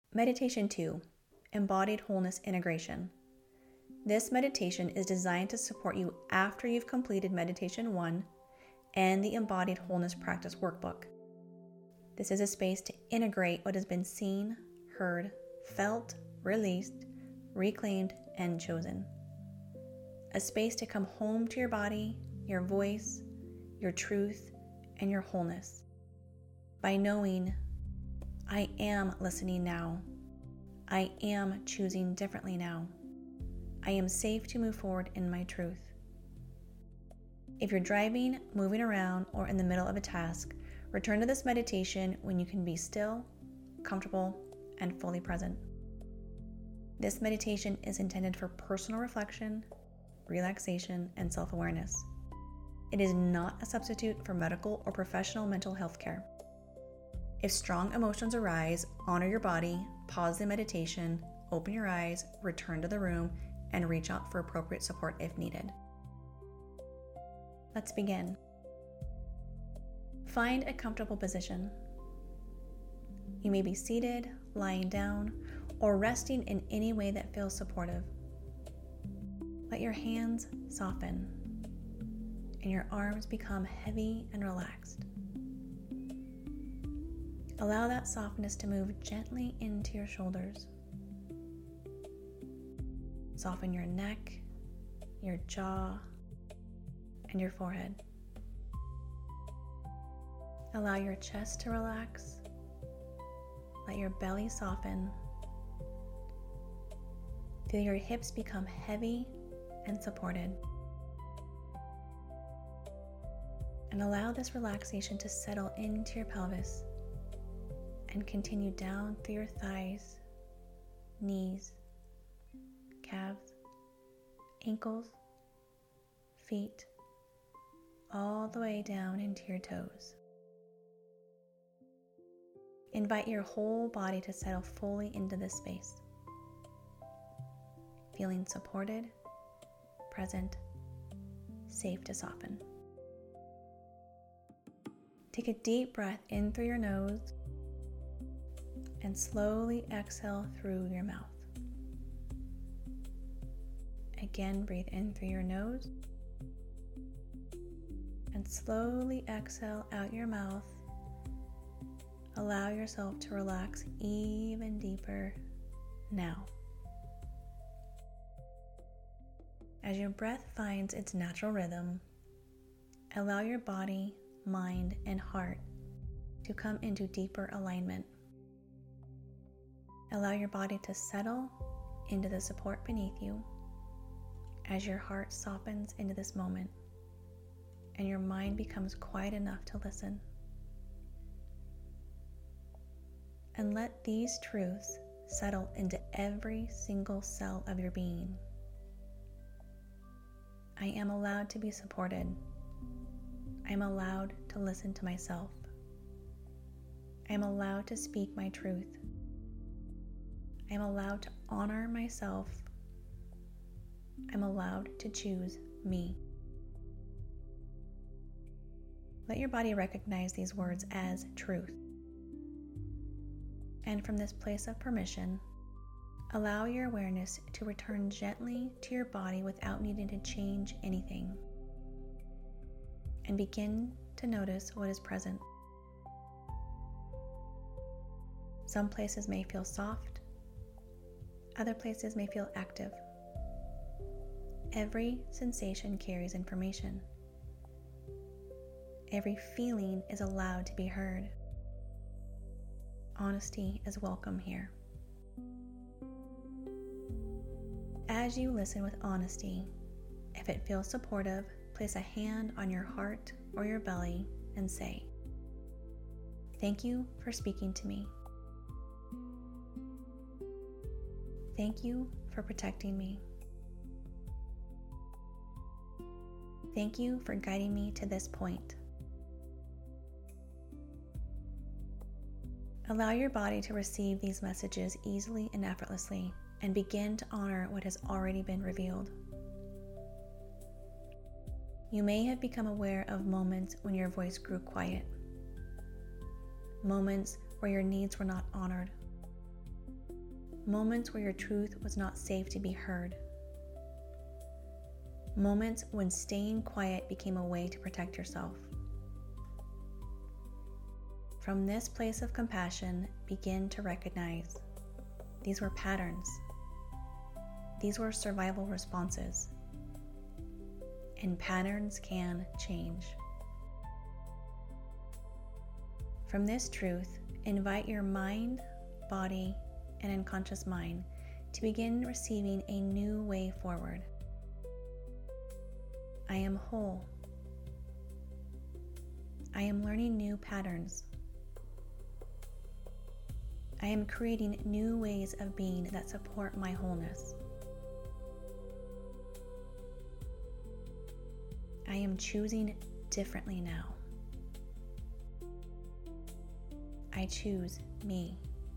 Meditation 2, Embodied Wholeness Integration. This meditation is designed to support you after you've completed Meditation 1 and the Embodied Wholeness Practice Workbook. This is a space to integrate what has been seen, heard, felt, released, reclaimed, and chosen. A space to come home to your body, your voice, your truth, and your wholeness by knowing I am listening now. I am choosing differently now. I am safe to move forward in my truth. If you're driving, moving around, or in the middle of a task, return to this meditation when you can be still, comfortable, and fully present. This meditation is intended for personal reflection, relaxation, and self-awareness. It is not a substitute for medical or professional mental health care. If strong emotions arise, honor your body, pause the meditation, open your eyes, return to the room, and reach out for appropriate support if needed. Let's begin. Find a comfortable position. You may be seated, lying down, or resting in any way that feels supportive. Let your hands soften and your arms become heavy and relaxed. Allow that softness to move gently into your shoulders. Soften your neck, your jaw, and your forehead. Allow your chest to relax. Let your belly soften. Feel your hips become heavy and supported. And allow this relaxation to settle into your pelvis and continue down through your thighs, knees, calves, ankles, feet, all the way down into your toes. Invite your whole body to settle fully into this space, feeling supported, present, safe to soften. Take a deep breath in through your nose and slowly exhale through your mouth. Again, breathe in through your nose and slowly exhale out your mouth. Allow yourself to relax even deeper now. As your breath finds its natural rhythm, allow your body, mind, and heart to come into deeper alignment. Allow your body to settle into the support beneath you as your heart softens into this moment and your mind becomes quiet enough to listen. And let these truths settle into every single cell of your being. I am allowed to be supported. I am allowed to listen to myself. I am allowed to speak my truth. I am allowed to honor myself. I'm allowed to choose me. Let your body recognize these words as truth. And from this place of permission, allow your awareness to return gently to your body without needing to change anything. And begin to notice what is present. Some places may feel soft. Other places may feel active. Every sensation carries information. Every feeling is allowed to be heard. Honesty is welcome here. As you listen with honesty, if it feels supportive, place a hand on your heart or your belly and say, "Thank you for speaking to me. Thank you for protecting me. Thank you for guiding me to this point." Allow your body to receive these messages easily and effortlessly, and begin to honor what has already been revealed. You may have become aware of moments when your voice grew quiet, moments where your needs were not honored, moments where your truth was not safe to be heard, moments when staying quiet became a way to protect yourself. From this place of compassion, begin to recognize these were patterns. These were survival responses. And patterns can change. From this truth, invite your mind, body, and unconscious mind to begin receiving a new way forward. I am whole. I am learning new patterns. I am creating new ways of being that support my wholeness. I am choosing differently now. I choose me.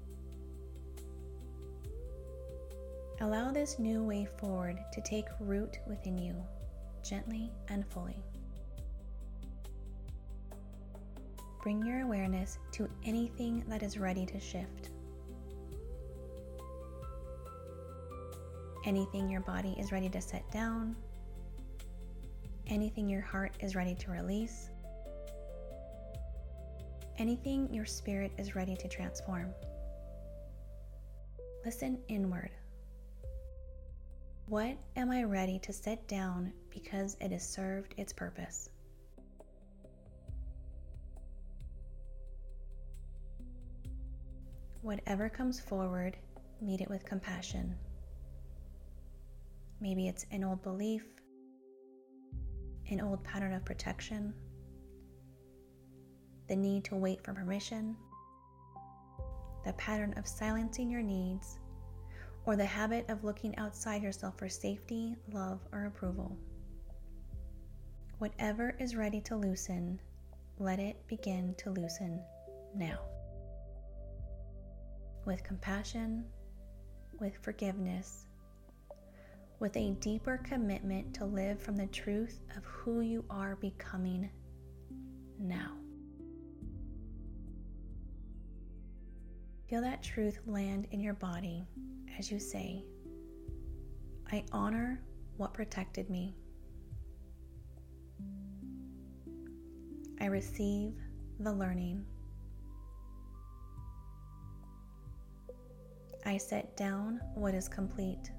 Allow this new way forward to take root within you, gently and fully. Bring your awareness to anything that is ready to shift. Anything your body is ready to set down. Anything your heart is ready to release. Anything your spirit is ready to transform. Listen inward. What am I ready to set down because it has served its purpose? Whatever comes forward, meet it with compassion. Maybe it's an old belief, an old pattern of protection, the need to wait for permission, the pattern of silencing your needs, or the habit of looking outside yourself for safety, love, or approval. Whatever is ready to loosen, let it begin to loosen now. With compassion, with forgiveness, with a deeper commitment to live from the truth of who you are becoming now. Feel that truth land in your body as you say, I honor what protected me. I receive the learning. I set down what is complete.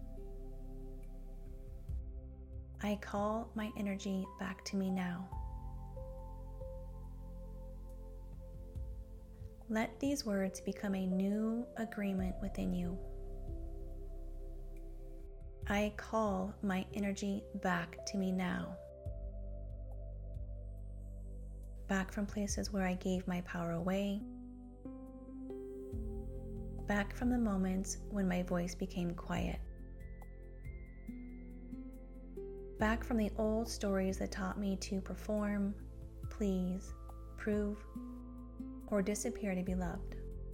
I call my energy back to me now. Let these words become a new agreement within you. I call my energy back to me now. Back from places where I gave my power away. Back from the moments when my voice became quiet. Back from the old stories that taught me to perform, please, prove, or disappear to be loved.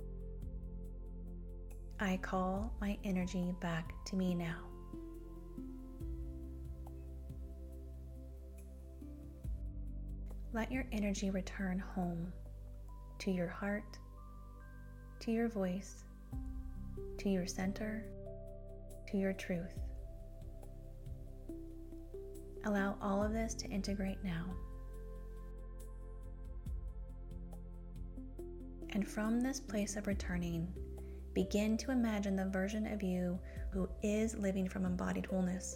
I call my energy back to me now. Let your energy return home, to your heart, to your voice, to your center, to your truth. Allow all of this to integrate now. And from this place of returning, begin to imagine the version of you who is living from embodied wholeness.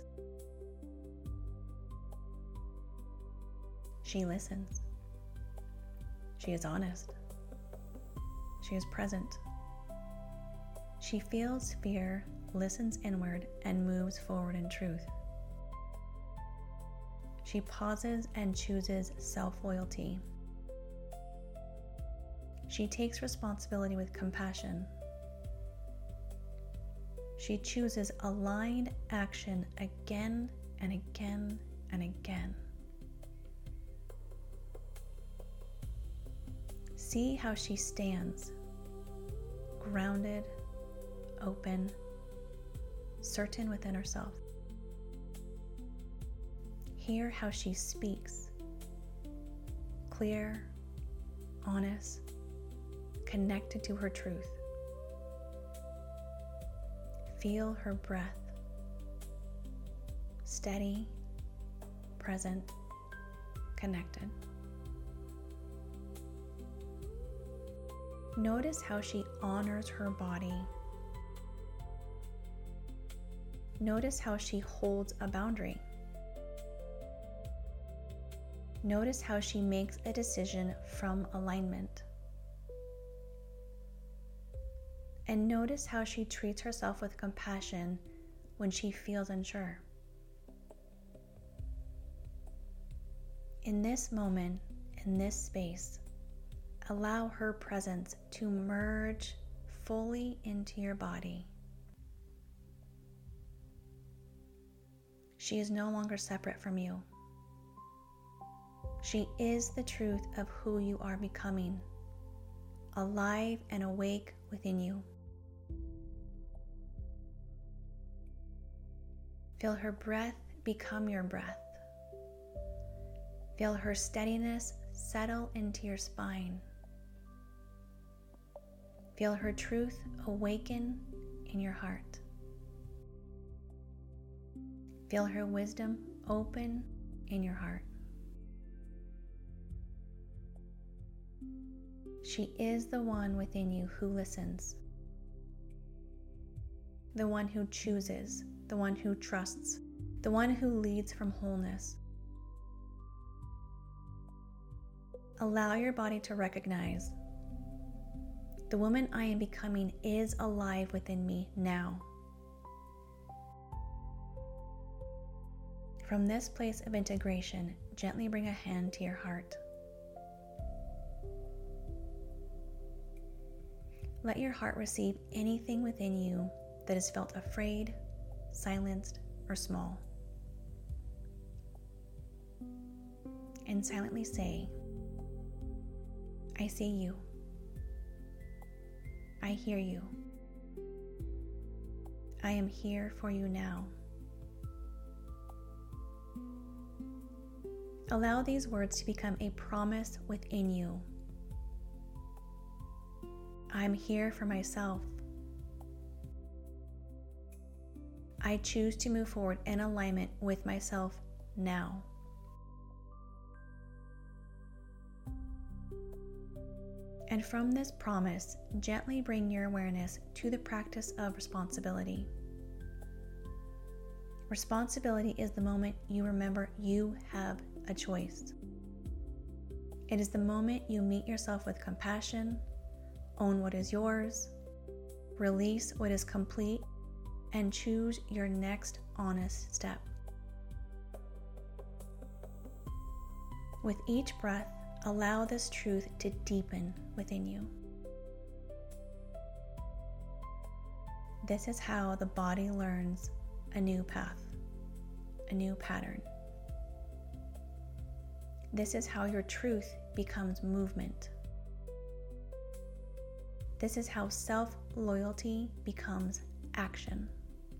She listens. She is honest. She is present. She feels fear, listens inward, and moves forward in truth. She pauses and chooses self-loyalty. She takes responsibility with compassion. She chooses aligned action again and again and again. See how she stands, grounded, open, certain within herself. Hear how she speaks, clear, honest, connected to her truth. Feel her breath. Steady, present, connected. Notice how she honors her body. Notice how she holds a boundary. Notice how she makes a decision from alignment. And notice how she treats herself with compassion when she feels unsure. In this moment, in this space, allow her presence to merge fully into your body. She is no longer separate from you. She is the truth of who you are becoming, alive and awake within you. Feel her breath become your breath. Feel her steadiness settle into your spine. Feel her truth awaken in your heart. Feel her wisdom open in your heart. She is the one within you who listens, the one who chooses, the one who trusts, the one who leads from wholeness. Allow your body to recognize, the woman I am becoming is alive within me now. From this place of integration, gently bring a hand to your heart. Let your heart receive anything within you that is felt afraid, silenced, or small. And silently say, I see you. I hear you. I am here for you now. Allow these words to become a promise within you. I'm here for myself. I choose to move forward in alignment with myself now. And from this promise, gently bring your awareness to the practice of responsibility. Responsibility is the moment you remember you have a choice. It is the moment you meet yourself with compassion, own what is yours, release what is complete, and choose your next honest step. With each breath, allow this truth to deepen within you. This is how the body learns a new path, a new pattern. This is how your truth becomes movement. This is how self-loyalty becomes action.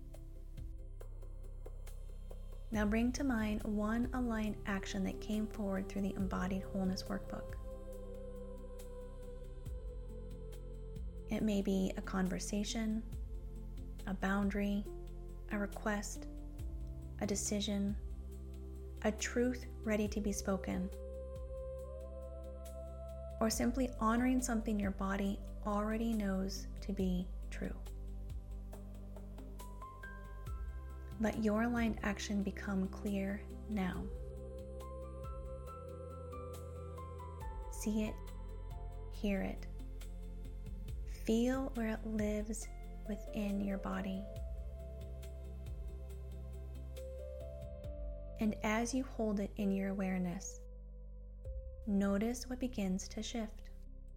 Now bring to mind one aligned action that came forward through the Embodied Wholeness Workbook. It may be a conversation, a boundary, a request, a decision, a truth ready to be spoken, or simply honoring something your body already knows to be true. Let your aligned action become clear now. See it, hear it, feel where it lives within your body. And as you hold it in your awareness, notice what begins to shift.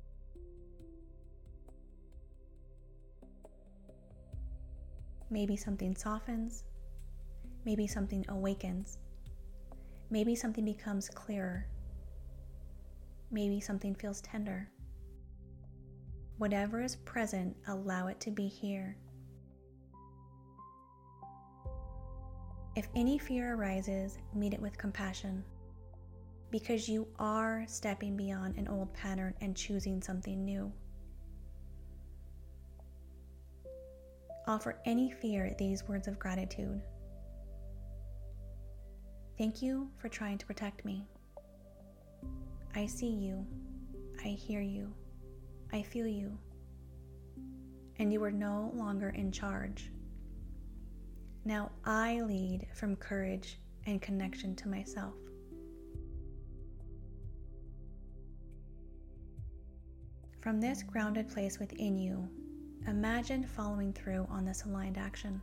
Maybe something softens. Maybe something awakens. Maybe something becomes clearer. Maybe something feels tender. Whatever is present, allow it to be here. If any fear arises, meet it with compassion, because you are stepping beyond an old pattern and choosing something new. Offer any fear these words of gratitude. Thank you for trying to protect me. I see you. I hear you. I feel you. And you are no longer in charge. Now I lead from courage and connection to myself. From this grounded place within you, imagine following through on this aligned action.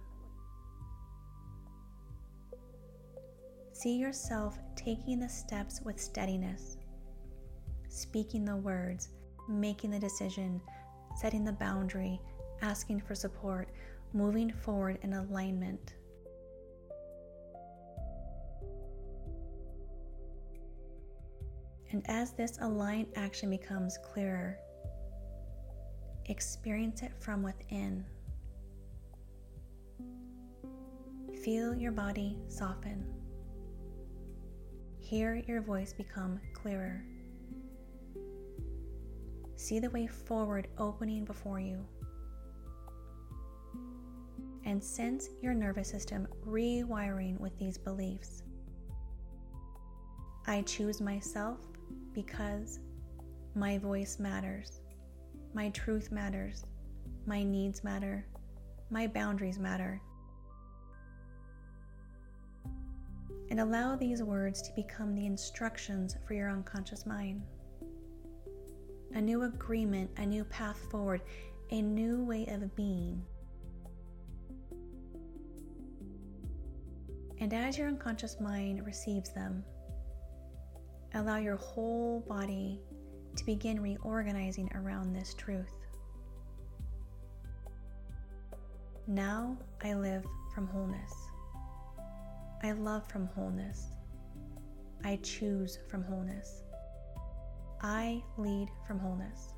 See yourself taking the steps with steadiness, speaking the words, making the decision, setting the boundary, asking for support, moving forward in alignment. And as this aligned action becomes clearer, experience it from within. Feel your body soften. Hear your voice become clearer. See the way forward opening before you. And sense your nervous system rewiring with these beliefs. I choose myself because my voice matters. My truth matters. My needs matter. My boundaries matter. And allow these words to become the instructions for your unconscious mind. A new agreement, a new path forward, a new way of being. And as your unconscious mind receives them, allow your whole body to begin reorganizing around this truth. Now I live from wholeness. I love from wholeness. I choose from wholeness. I lead from wholeness.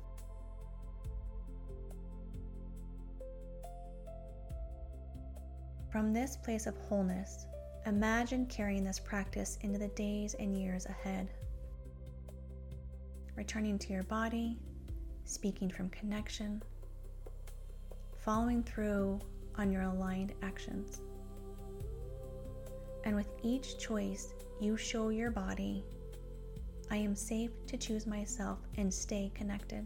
From this place of wholeness, imagine carrying this practice into the days and years ahead. Returning to your body, speaking from connection, following through on your aligned actions. And with each choice, you show your body, I am safe to choose myself and stay connected.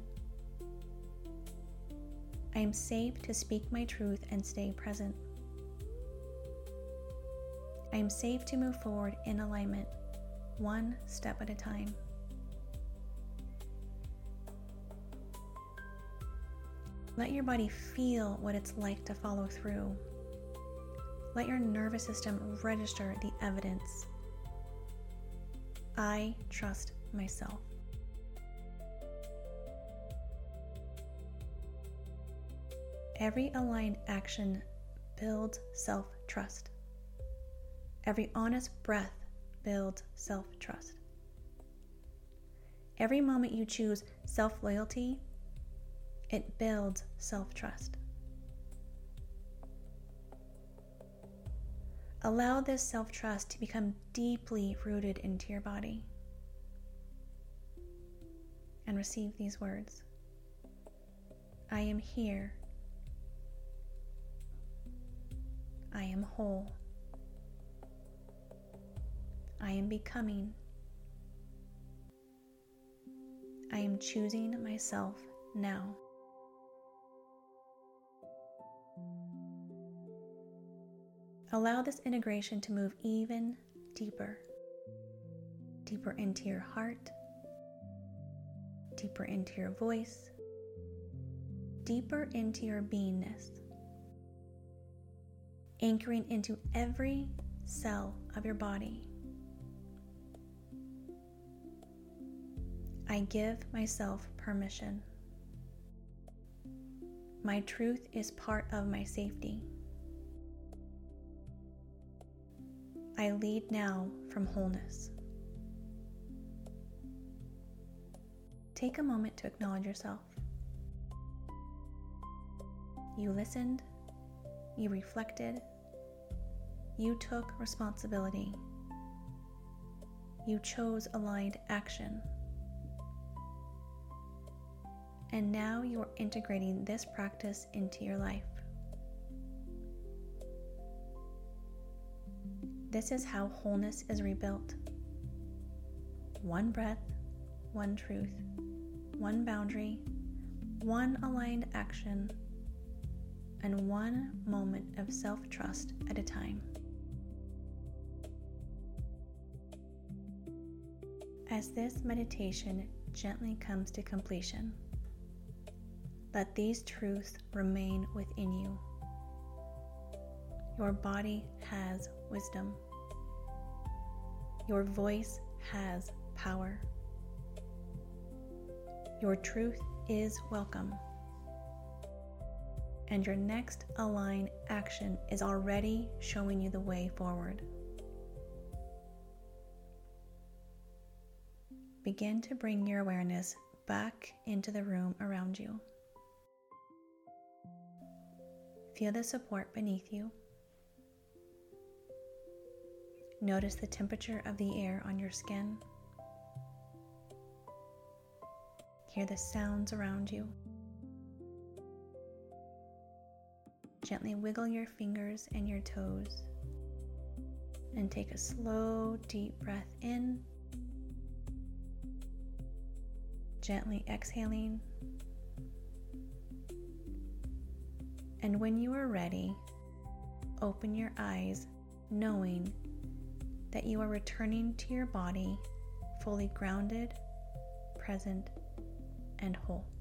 I am safe to speak my truth and stay present. I am safe to move forward in alignment, one step at a time. Let your body feel what it's like to follow through. Let your nervous system register the evidence. I trust myself. Every aligned action builds self-trust. Every honest breath builds self-trust. Every moment you choose self-loyalty, it builds self-trust. Allow this self-trust to become deeply rooted into your body. And receive these words. I am here. I am whole. I am becoming. I am choosing myself now. Allow this integration to move even deeper. Deeper into your heart. Deeper into your voice. Deeper into your beingness. Anchoring into every cell of your body. I give myself permission. My truth is part of my safety. I lead now from wholeness. Take a moment to acknowledge yourself. You listened, you reflected, you took responsibility, you chose aligned action, and now you are integrating this practice into your life. This is how wholeness is rebuilt. One breath, one truth, one boundary, one aligned action, and one moment of self-trust at a time. As this meditation gently comes to completion, let these truths remain within you. Your body has wisdom. Your voice has power. Your truth is welcome. And your next aligned action is already showing you the way forward. Begin to bring your awareness back into the room around you. Feel the support beneath you. Notice the temperature of the air on your skin. Hear the sounds around you. Gently wiggle your fingers and your toes. And take a slow, deep breath in. Gently exhaling. And when you are ready, open your eyes, knowing that you are returning to your body fully grounded, present, and whole.